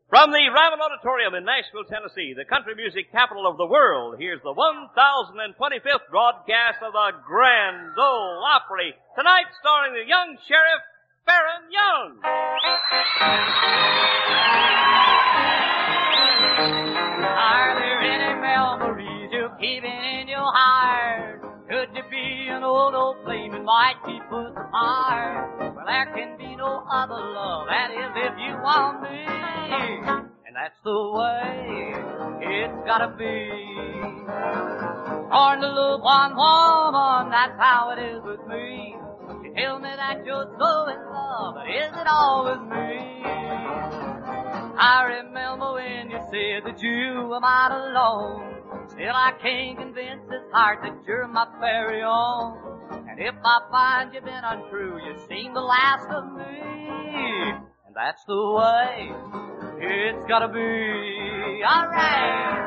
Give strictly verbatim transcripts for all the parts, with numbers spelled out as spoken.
From the Ryman Auditorium in Nashville, Tennessee, the country music capital of the world, here's the one thousand twenty-fifth broadcast of the Grand Ole Opry, tonight starring the young sheriff, Farron Young. Are there any memories you're keeping in your heart? Could you be an old, old flame and might keep us apart? Well, there can be no other love, that is if you want me. And that's the way it's gotta be. Born to love one woman, that's how it is with me. You tell me that you're so in love, but is it always me? I remember when you said that you were mine alone. Still I can't convince this heart that you're my very own. And if I find you've been untrue, you seem the last of me. And that's the way it's gotta be. Alright.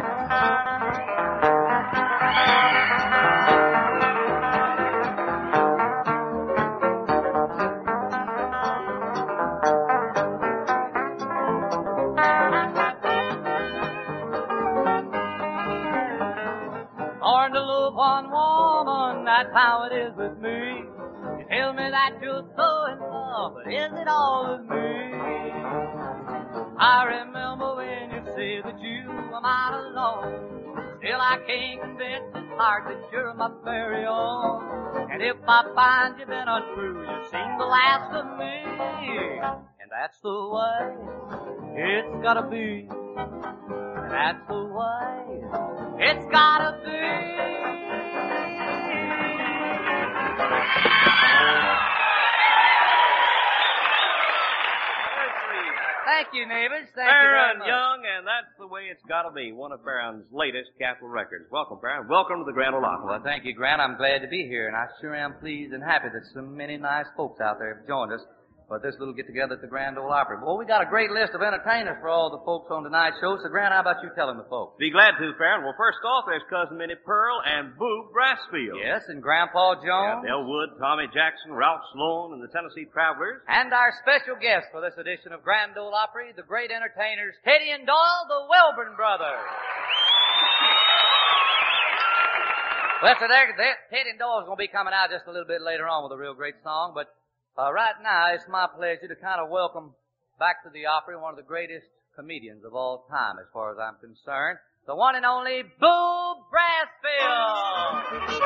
Born to love one woman, that's how it is with me. You tell me that you're so in love, but is it all with me? I remember when you said that you were mine alone. Still I can't convince this heart that you're my very own. And if I find you've been untrue, you seem the last of me. And that's the way it's gotta be. And that's the way it's gotta be. Thank you, neighbors. Thank you very Farron much. Young, and that's the way it's gotta be. One of Farron's latest Capitol records. Welcome, Farron. Welcome to the Grand Ole Opry. Well, thank you, Grant. I'm glad to be here, and I sure am pleased and happy that so many nice folks out there have joined us for this little get-together at the Grand Ole Opry. Well, we got a great list of entertainers for all the folks on tonight's show, so Grant, how about you tell them the folks? Be glad to, Farron. Well, first off, there's Cousin Minnie Pearl and Boob Brassfield. Yes, and Grandpa Yeah, Jones. Del Wood, Tommy Jackson, Ralph Sloan, and the Tennessee Travelers. And our special guest for this edition of Grand Ole Opry, the great entertainers Teddy and Doyle, the Welborn Brothers. Well, so there, there, Teddy and Doyle's going to be coming out just a little bit later on with a real great song, but uh, right now it's my pleasure to kind of welcome back to the Opry one of the greatest comedians of all time as far as I'm concerned, the one and only Boob Brassfield.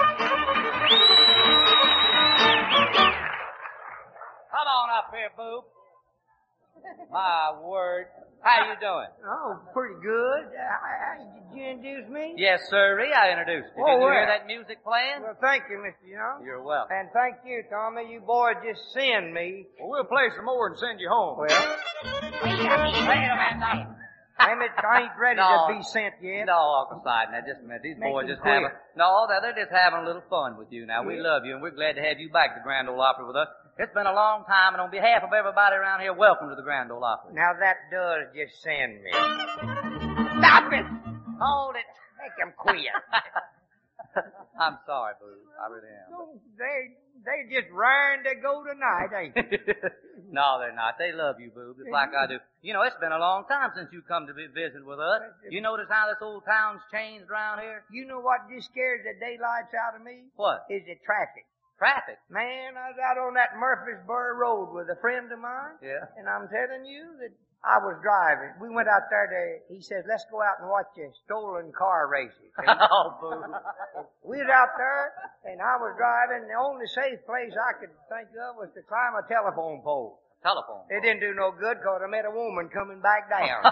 Come on up here, Boob. My word. How you doing? Oh, pretty good. Uh, did you introduce me? Yes, sir. I introduced you. Oh, Did you well. hear that music playing? Well, thank you, Mister Young. You're welcome. And thank you, Tommy. You boys just send me. Well, we'll play some more and send you home. Well, wait a minute. I ain't ready No. to be sent yet. No, Uncle Side, now just a minute. These Make boys them just quit. having, no, they're they're just having a little fun with you now. We Yeah. love you, and we're glad to have you back to Grand Ole Opry with us. It's been a long time, and on behalf of everybody around here, welcome to the Grand Ole Opry. Now that does just send me. Stop it! Hold it. Make them quit. I'm sorry, Boo. I really am. No, they they just raring to go tonight, ain't they? No, they're not. They love you, Boo, just like I do. You know, it's been a long time since you come to be visit with us. You notice how this old town's changed around here? You know what just scares the daylights out of me? What? Is the traffic. Traffic. Man, I was out on that Murfreesboro Road with a friend of mine. Yeah. And I'm telling you that I was driving. We went out there to, he says, let's go out and watch a stolen car races. And Oh, Boo. we was out there, and I was driving. The only safe place I could think of was to climb a telephone pole. Telephone. It didn't do no good because I met a woman coming back down.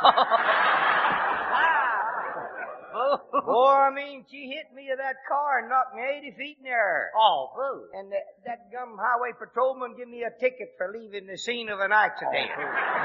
Boo. Boy, I mean, she hit me with that car and knocked me eighty feet in the air. Oh, Boo. And the, that gum highway patrolman gave me a ticket for leaving the scene of an accident.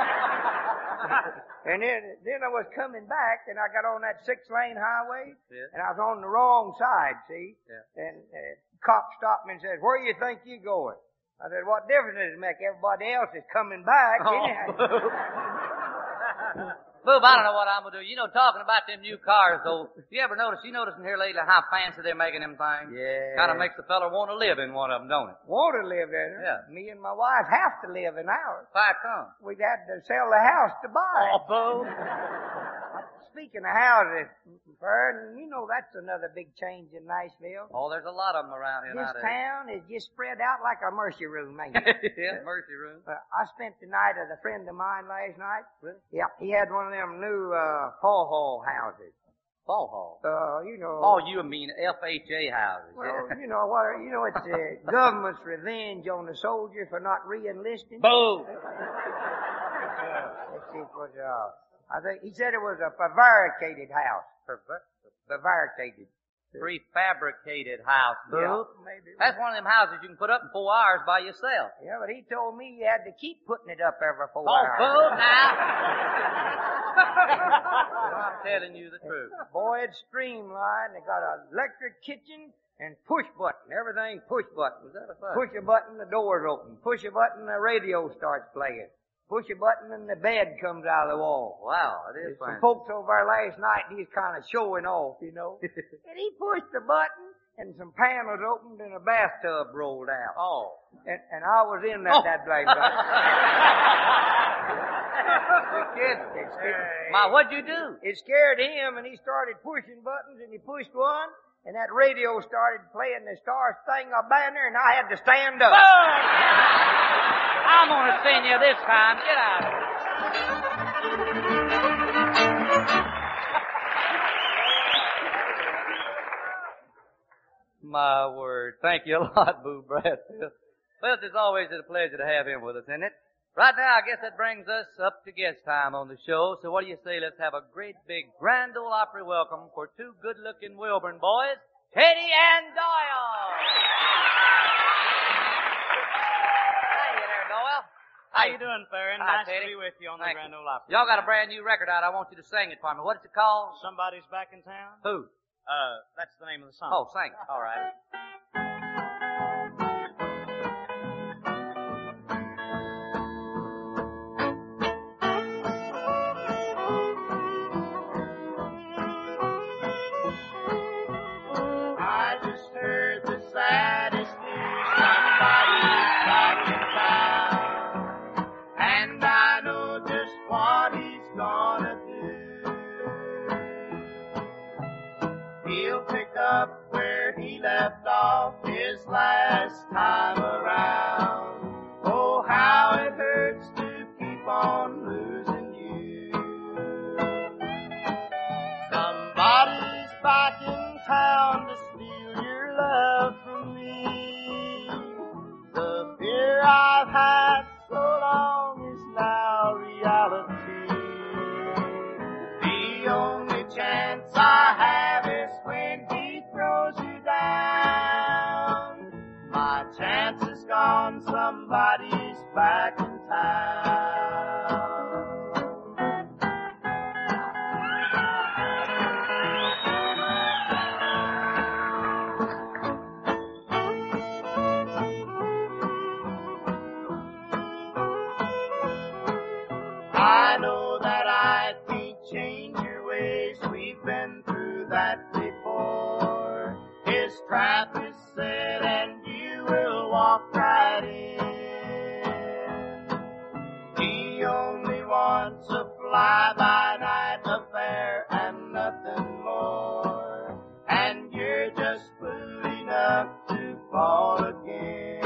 And then, then I was coming back, and I got on that six-lane highway, Yeah. and I was on the wrong side, see? Yeah. And uh, cop stopped me and said, where you think you going? I said, what difference does it make? Everybody else is coming back. Oh, anyhow. Boo. Boob, I don't know what I'm gonna do. You know, talking about them new cars, though, you ever notice, you noticing here lately how fancy they're making them things? Yeah. Kind of makes the fella want to live in one of them, don't it? Want to live in it? Yeah. Me and my wife have to live in ours. Why come? We'd had to sell the house to buy it. Oh, Boob. Speaking of houses, Fern, you know that's another big change in Nashville. Oh, there's a lot of them around here This nowadays. town is just spread out like a mercy room, ain't it? Yeah, mercy room. Uh, I spent the night with a friend of mine last night. Really? Yeah, he had one of them new uh, Paw Hall houses. Ball hall. Uh, you know. Oh, you mean F H A houses. Well, you know what? You know it's the government's revenge on the soldier for not re-enlisting. Boo! Let's see, it was uh, I think he said it was a prevaricated house. Prevaricated. Prefabricated house, Boo. Yeah, maybe. That's one of them houses you can put up in four hours by yourself. Yeah, but he told me you had to keep putting it up every four Oh, hours. Boo, now. I'm telling you the truth. Boy, it's streamlined. They got an electric kitchen and push button. Everything push button. Was that a fact? Push a button, the door's open. Push a button, the radio starts playing. Push a button and the bed comes out of the wall. Wow, it is Some fancy. folks over there last night, he's kind of showing off, you know. And he pushed the button and some panels opened and a bathtub rolled out. Oh. And, and I was in that, Oh. that black button. You're kidding. It scared- Ma, what'd you do? It scared him, and he started pushing buttons, and he pushed one, and that radio started playing the Star Spangled Banner, and I had to stand up. I'm gonna send you this time. Get out of here. My word. Thank you a lot, Boo Bradfield. Well, it's always a pleasure to have him with us, isn't it? Right now, I guess that brings us up to guest time on the show. So what do you say? Let's have a great big Grand Ole Opry welcome for two good-looking Wilburn boys, Teddy and Doyle. Hey there, Doyle. How you doing, Farron? Hi, Nice Teddy. to be with you on Thank the Grand you. Ole Opry. Y'all got a brand new record out. I want you to sing it for me. What's it called? Somebody's back in town? Who? Uh, that's the name of the song. Oh, sing it. All right. I just heard the saddest news. Somebody's back in town, and I know just what he's gonna do. He'll pick up where he left off his last time around. Oh, how it hurts to keep on losing you. Somebody's back in town to steal your love from me. The fear I've had so long is now reality. The only chance I have is when he throws you down. My chance is gone, somebody's back in town. I know that I can't change your ways. We've been through that before. His trap is set and you will walk right in. He only wants a fly-by-night affair and nothing more. And you're just fool enough to fall again.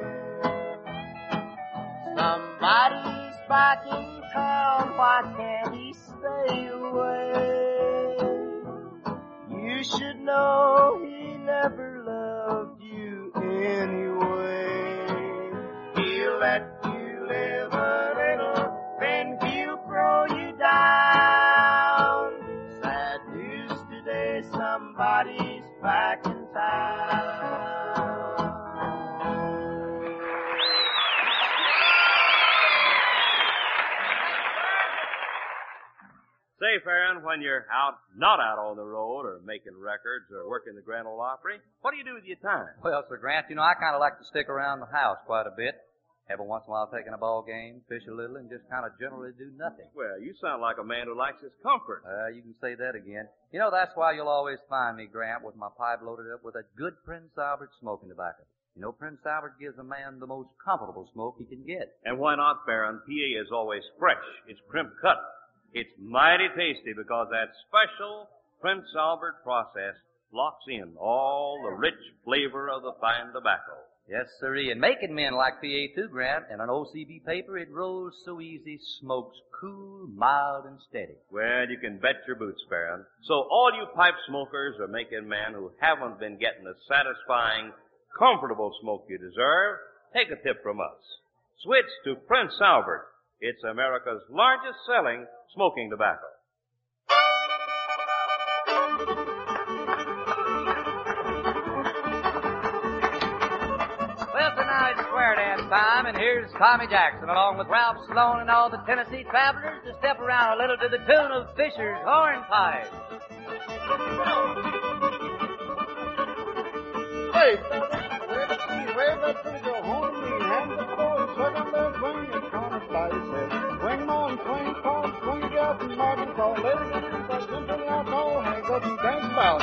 Somebody's back in town, why can't he stay away? You should know he never loved you anyway. He'll let you live a little, then he'll throw you down. Sad news today, somebody's back in town. Say, Farron, when you're out, not out on the road or making records or working the Grand Ole Opry, what do you do with your time? Well, Sir Grant, you know, I kind of like to stick around the house quite a bit. Every once in a while taking a ball game, fish a little, and just kind of generally do nothing. Well, you sound like a man who likes his comfort. Uh, you can say that again. You know, that's why you'll always find me, Grant, with my pipe loaded up with a good Prince Albert smoking tobacco. You know, Prince Albert gives a man the most comfortable smoke he can get. And why not, Baron? P A is always fresh. It's crimp cut. It's mighty tasty because that special Prince Albert process locks in all the rich flavor of the fine tobacco. Yes, sirree. And making men like P A too, Grant. And on O C B paper, it rolls so easy, smokes cool, mild, and steady. Well, you can bet your boots, Baron. So all you pipe smokers or making men who haven't been getting the satisfying, comfortable smoke you deserve, take a tip from us. Switch to Prince Albert. It's America's largest selling smoking tobacco. Well, tonight it's square dance time, and here's Tommy Jackson along with Ralph Sloan and all the Tennessee Travelers to step around a little to the tune of Fisher's Hornpipe. Hey, wave that pretty girl home to me, hand the boy, second bell swing, and corner fly, said, swing on, swing, call, swing it up, and Martin call, ladies and gentlemen, simply out, all hangs up and dance about.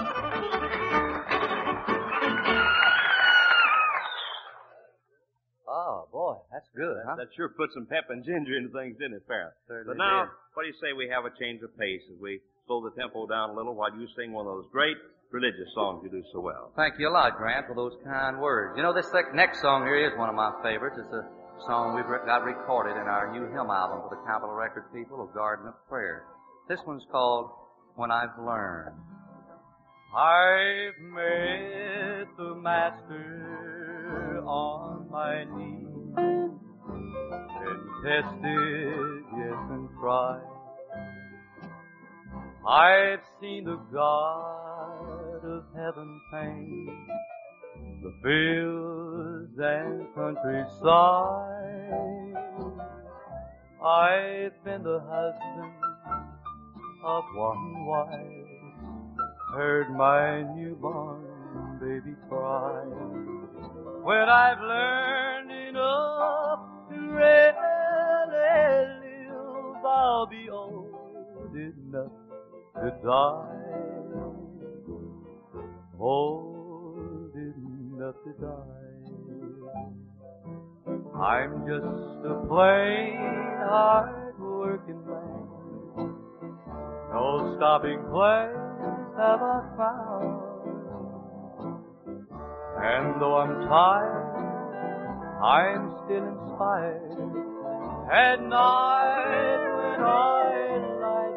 Oh, boy, that's good, huh? That sure put some pep and ginger into things, didn't it, Baron? Certainly But now, did. what do you say we have a change of pace as we slow the tempo down a little while you sing one of those great religious songs you do so well? Thank you a lot, Grant, for those kind words. You know, this next song here is one of my favorites. It's a song we've got recorded in our new hymn album for the Capitol Record people of Garden of Prayer. This one's called When I've Learned. I've met the Master on my knees, been tested, yes, and tried. I've seen the God of heaven paint the fields and countryside. I've been the husband of one wife, heard my newborn baby cry. When I've learned enough to really live, I'll be old enough to die, old enough to die. I'm just a plain, hard-working man. No stopping place have I found. And though I'm tired, I'm still inspired. At night when I lie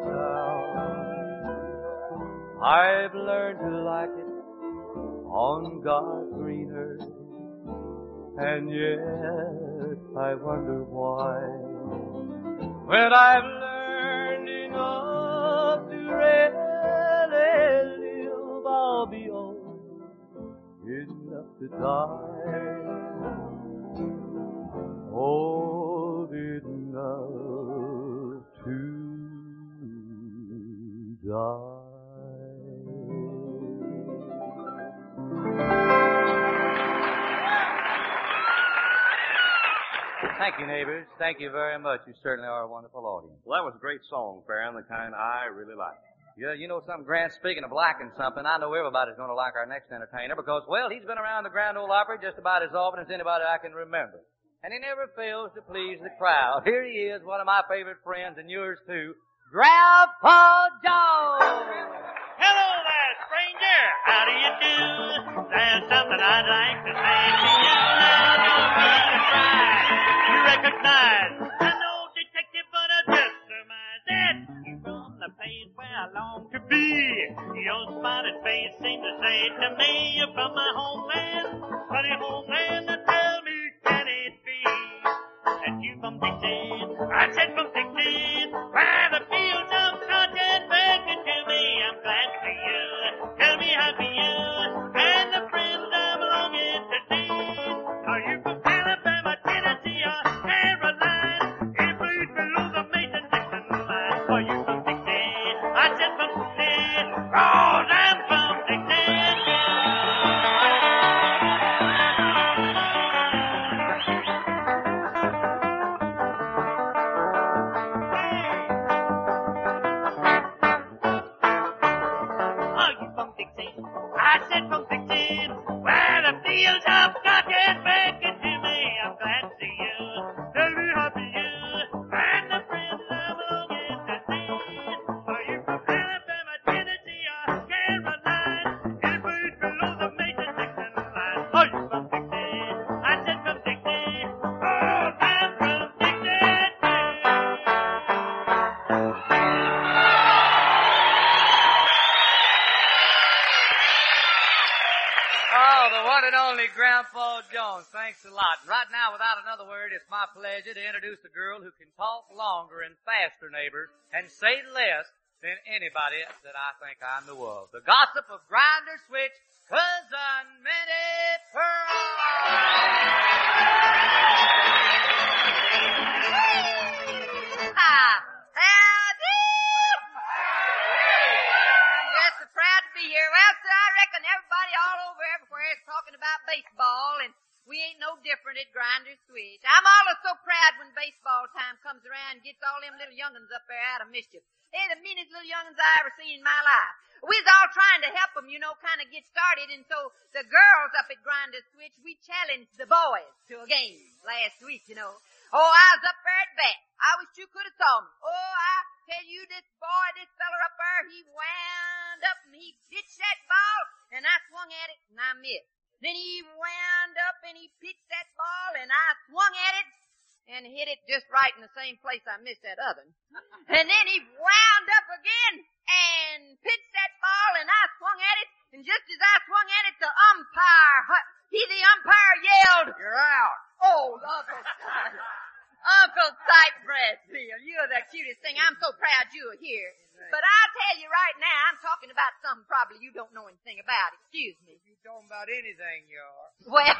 down, I've learned to like it on God's green earth. And yet I wonder why, when I've learned enough to really live, I'll be old enough to die, old enough to die. Thank you, neighbors. Thank you very much. You certainly are a wonderful audience. Well, that was a great song, Baron, the kind I really like. Yeah, you know something, Grant, speaking of liking something, I know everybody's going to like our next entertainer because, well, he's been around the Grand Ole Opry just about as often as anybody I can remember. And he never fails to please the crowd. Here he is, one of my favorite friends, and yours too, Grandpa Joe! Hello there, stranger. How do you do? There's something I'd like to say to you. Now don't need to try to recognize. I'm no detective, but I just surmise that you're from the place where I long to be. Your spotted face seems to say to me, you're from my homeland, funny homeland. Now tell me, can it be that you from Dixie? I said from Dixie, where the fields of cotton beckon to me. I'm glad to see you. Tell me how do you and the friends I belong in to see. Are you from Alabama, Tennessee, or Carolina? If we below the Mason-Dixon line. Are you from Dixie? I said from Dixie. Cause I'm from Dixie. only Grandpa Jones. Thanks a lot. Right now, without another word, it's my pleasure to introduce a girl who can talk longer and faster, neighbors, and say less than anybody that I think I know of. The gossip of Grinder Switch, Cousin Minnie Pearl. Ah, howdy! I'm just so proud to be here. Well, sir, I reckon everybody all over everywhere is talking about baseball, and we ain't no different at Grinder Switch. I'm always so proud when baseball time comes around and gets all them little young'uns up there out of mischief. They're the meanest little young'uns I ever seen in my life. We was all trying to help them, you know, kind of get started, and so the girls up at Grinder Switch, we challenged the boys to a game last week, you know. Oh, I was up there at bat. I wish you could have saw me. Oh, I tell you, this boy, this feller up there, he wound up and he pitched that ball, and I swung at it and I missed. Then he wound up and he pitched that ball, and I swung at it and hit it just right in the same place I missed that other. And then he wound up again and pitched that ball, and I swung at it, and just as I swung at it, the umpire, he the umpire yelled, You're out. "Oh, Uncle Sight, Uncle Sightbread-Field, you're the cutest thing. I'm so proud you're here. But I'll tell you right now, I'm talking about something probably you don't know anything about. Excuse me. If you talking about anything, you are. Well,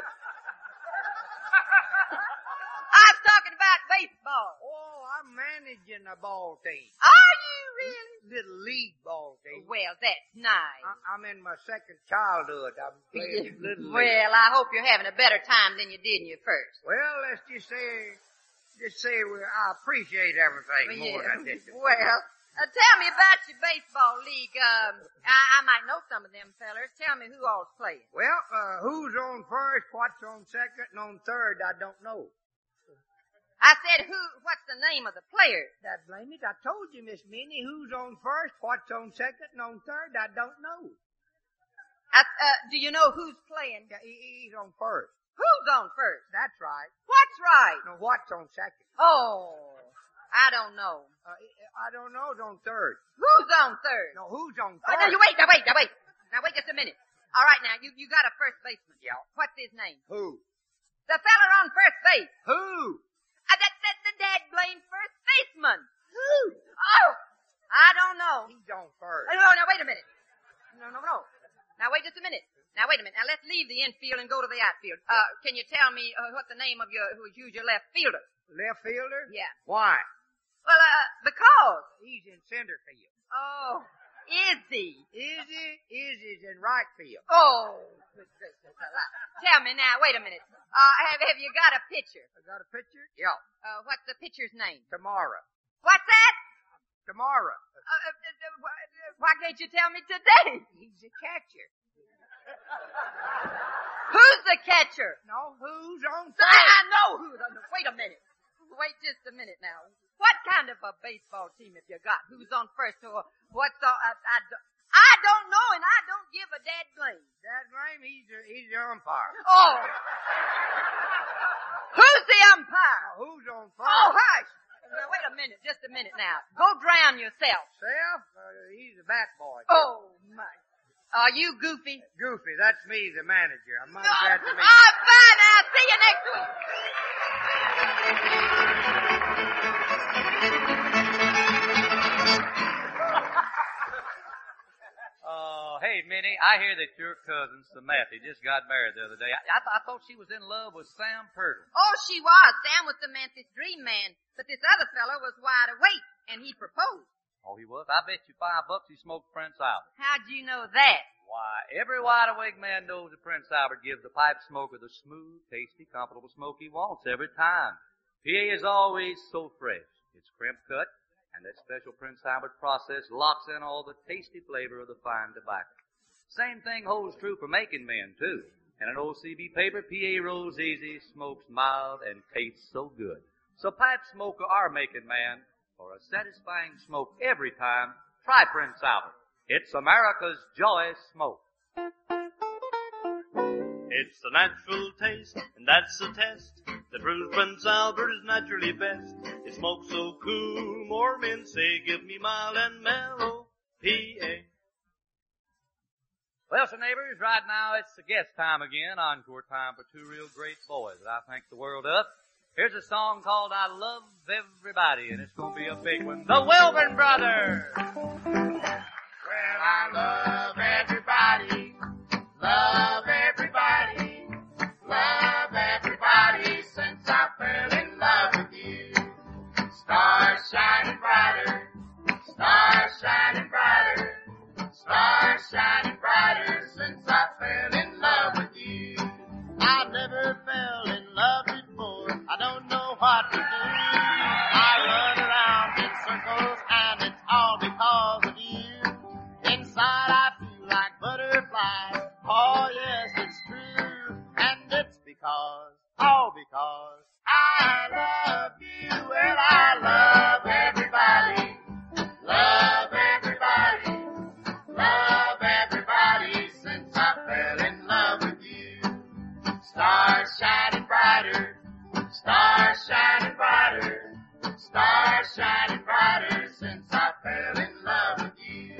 I was talking about baseball. Oh, I'm managing a ball team. Are you really? Little league ball team. Well, that's nice. I- I'm in my second childhood. I'm playing little league. Well, I hope you're having a better time than you did in your first. Well, let's just say, just say we, I appreciate everything more Yeah. than I did. Well, uh, tell me about your baseball league. Um, I, I might know some of them fellers. Tell me who all's playing. Well, uh, who's on first, what's on second, and on third, I don't know. I said who, what's the name of the players? That blame it, I told you, Miss Minnie, who's on first, what's on second, and on third, I don't know. I, uh, do you know who's playing? Yeah, he- he's on first. Who's on first? That's right. What's right? Now, what's on second? Oh, I don't know. Uh, I don't know, it's on third. Who's on third? Now, who's on Oh, first? now you wait, now wait, now wait. Now wait just a minute. All right, now, you, you got a first baseman. Yeah. What's his name? Who? The feller on first base. Who? Uh, that, that, the dad blame first baseman. Who? Oh, I don't know. He's on first. Oh, no, now wait a minute. No, no, no. Now wait just a minute. Now wait a minute. Now let's leave the infield and go to the outfield. Uh, can you tell me uh, what the name of your, who's used your left fielder? Left fielder? Yeah. Why? Well, uh, because. He's in center field. Oh, is he? Is he? Is he's in right field. Oh, good gracious alive. Tell me now, wait a minute. Uh, have, have you got a pitcher? I got a picture? Yeah. Uh, what's the pitcher's name? Tomorrow. What's that? Tomorrow. Uh, uh, uh, uh, why can't you tell me today? He's a catcher. Who's the catcher? No, who's on I, first? I know who. The, wait a minute. Wait just a minute now. What kind of a baseball team have you got? Who's on first? Or what's the? I, I, I don't know, and I don't give a dad blame. That name, he's a, he's the umpire. Oh, who's the umpire? Now, who's on first? Oh, hush. Now, wait a minute, just a minute now. Go drown yourself. Self? Uh, he's a bat boy. Oh, my. Are you Goofy? Goofy, that's me, the manager. I'm mighty Oh, glad to meet you. oh, bye now. See you next week. Oh, hey, Minnie, I hear that your cousin, Samantha, just got married the other day. I, I, th- I thought she was in love with Sam Purtle. Oh, she was. Sam was Samantha's dream man. But this other fellow was wide awake, and he proposed. Oh, he was? I bet you five bucks he smoked Prince Albert. How'd you know that? Why, every wide-awake man knows that Prince Albert gives the pipe smoker the smooth, tasty, comfortable smoke he wants every time. P A is always so fresh. It's crimp cut, and that special Prince Albert process locks in all the tasty flavor of the fine tobacco. Same thing holds true for making men, too. In an O C B paper, P A rolls easy, smokes mild, and tastes so good. So pipe smoker or making man, for a satisfying smoke every time, try Prince Albert. It's America's joy smoke. It's a natural taste, and that's a test that proves Prince Albert is naturally best. It smokes so cool, more men say, give me mild and mellow P A. Well, so neighbors, right now it's the guest time again, encore time for two real great boys that I think the world of. Here's a song called I Love Everybody, and it's going to be a big one. The Wilburn Brothers! Well, I love everybody, love everybody, love everybody since I fell in love with you. Stars shining brighter, stars shining brighter, stars shining brighter since I fell in love with you. I never fell in love before, I don't know what to do. I run around in circles and it's all because of you. Inside I feel like butterflies, oh yes it's true. And it's because, all because I love you. Well, I love everybody, love everybody, love everybody since I fell in love with you. Stars shining brighter, stars shining brighter, stars shining brighter since I fell in love with you.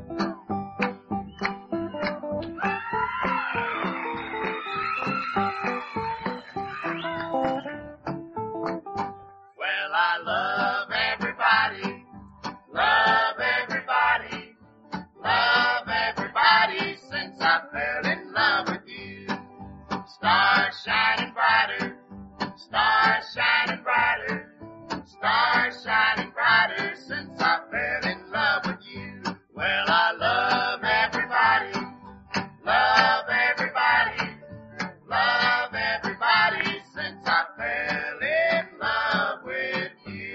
Well, I love everybody, love everybody, love everybody since I fell in love with you. Stars shining brighter, stars shining brighter, stars shining brighter since I fell in love with you. Well, I love everybody, love everybody, love everybody since I fell in love with you.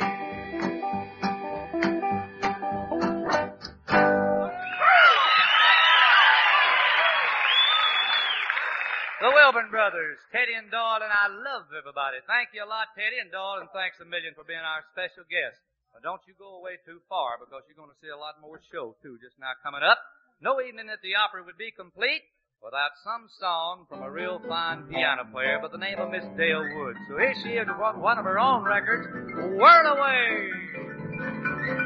The Wilburn Brothers, Teddy and Doyle, and I love everybody. Thank you a lot, Teddy and Doyle, and thanks a million for being our special guest. Now, don't you go away too far, because you're going to see a lot more show, too, just now coming up. No evening at the Opry would be complete without some song from a real fine piano player by the name of Miss Dale Wood. So here she is with one of her own records, Whirl Away.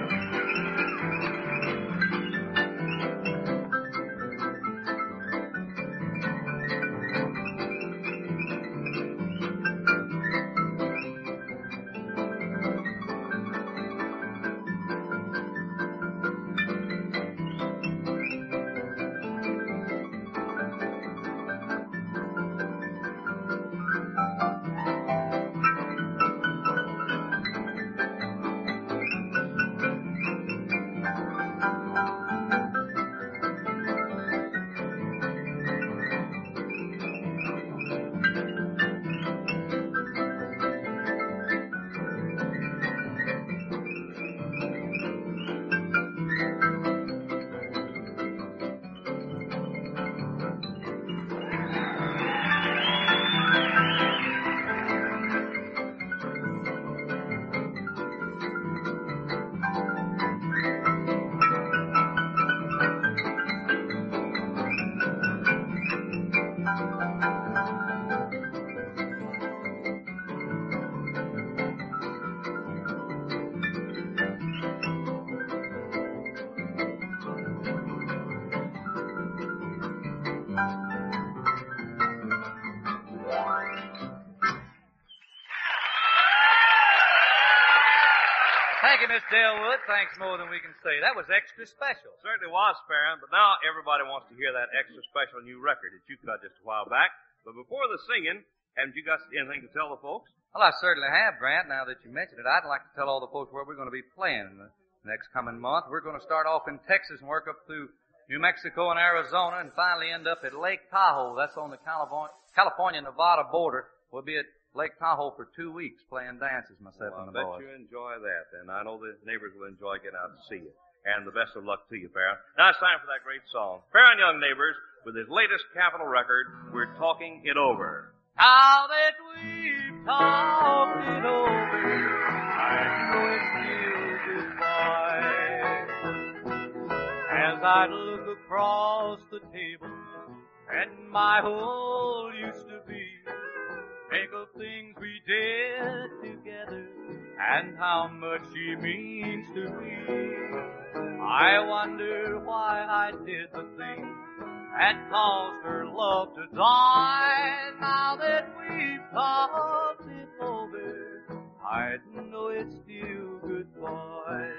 Thank you, Miss Dale Wood. Thanks more than we can say. That was extra special. Certainly was, Farron, but now everybody wants to hear that extra special new record that you cut just a while back. But before the singing, haven't you got anything to tell the folks? Well, I certainly have, Grant. Now that you mentioned it, I'd like to tell all the folks where we're going to be playing in the next coming month. We're going to start off in Texas and work up through New Mexico and Arizona and finally end up at Lake Tahoe. That's on the California-Nevada border. We'll be at Lake Tahoe for two weeks playing dances, myself Well, and the I bet boys. you enjoy that, and I know the neighbors will enjoy getting out to see you. And the best of luck to you, Farron. Now it's time for that great song. Farron Young, neighbors, with his latest Capitol record, We're Talking It Over. Now that we've talked it over, I know it feels goodbye. As I look across the table at my whole used to be, think of things we did together and how much she means to me. I wonder why I did the things that caused her love to die. Now that we've talked it over, I know it's still goodbye.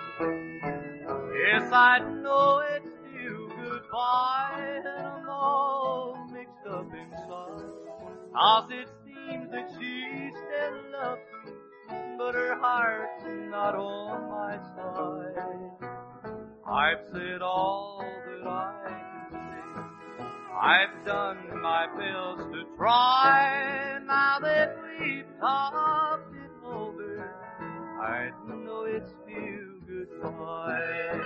Yes, I know it's still goodbye, and I'm all mixed up inside. 'Cause it seems that she still loves me, but her heart's not on my side. I've said all that I can say. I've done my best to try. Now that we've talked it over, I know it's still goodbye.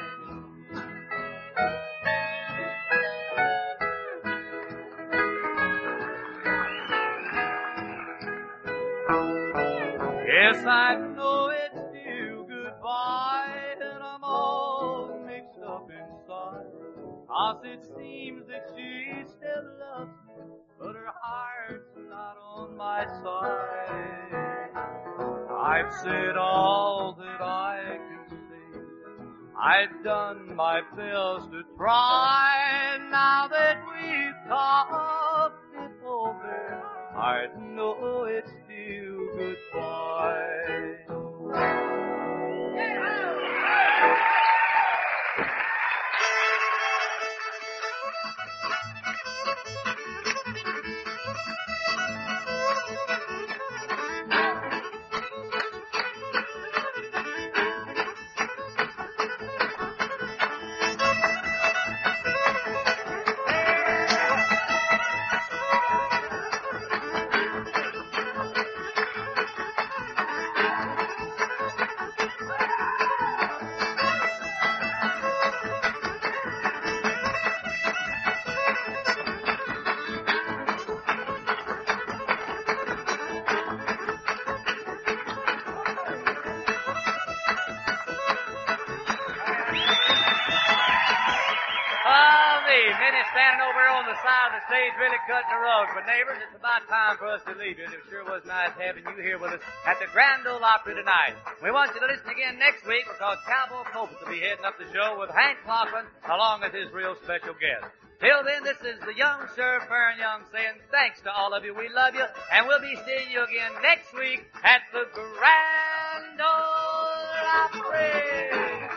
Yes, I know it's still goodbye, and I'm all mixed up inside. 'Cause it seems that she still loves me, but her heart's not on my side. I've said all that I can say. I've done my best to try. Now that we've talked it over, I know it's still goodbye. Standing over on the side of the stage really cutting the rug. But neighbors, it's about time for us to leave it. It sure was nice having you here with us at the Grand Ole Opry tonight. We want you to listen again next week because Cowboy Copeland will be heading up the show with Hank Cochran along with his real special guest. Till then, this is the young Sheriff Farron Young saying thanks to all of you. We love you, and we'll be seeing you again next week at the Grand Ole Opry.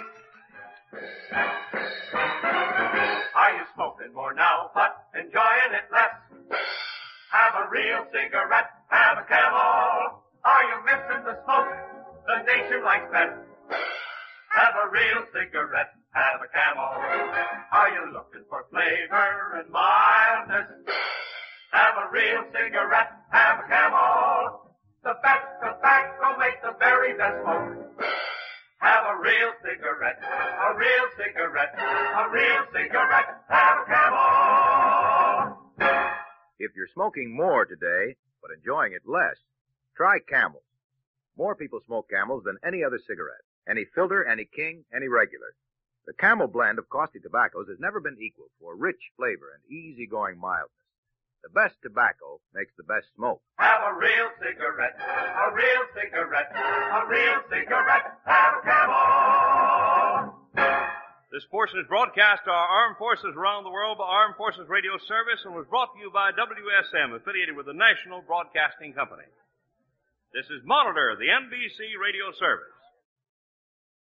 Are you smoking more now, but enjoying it less? Have a real cigarette, have a Camel. Are you missing the smoke the nation likes best? Have a real cigarette, have a Camel. Are you looking for flavor and mildness? Have a real cigarette, have a Camel. The best tobacco makes the very best smoke. Have a real cigarette, a real cigarette, a real cigarette, have a Camel. If you're smoking more today, but enjoying it less, try Camels. More people smoke Camels than any other cigarette. Any filter, any king, any regular. The Camel blend of costly tobaccos has never been equal for rich flavor and easygoing mildness. The best tobacco makes the best smoke. Have a real cigarette, a real cigarette, a real cigarette, have a Camel. This portion is broadcast to our armed forces around the world by Armed Forces Radio Service and was brought to you by W S M, affiliated with the National Broadcasting Company. This is Monitor, the N B C Radio Service.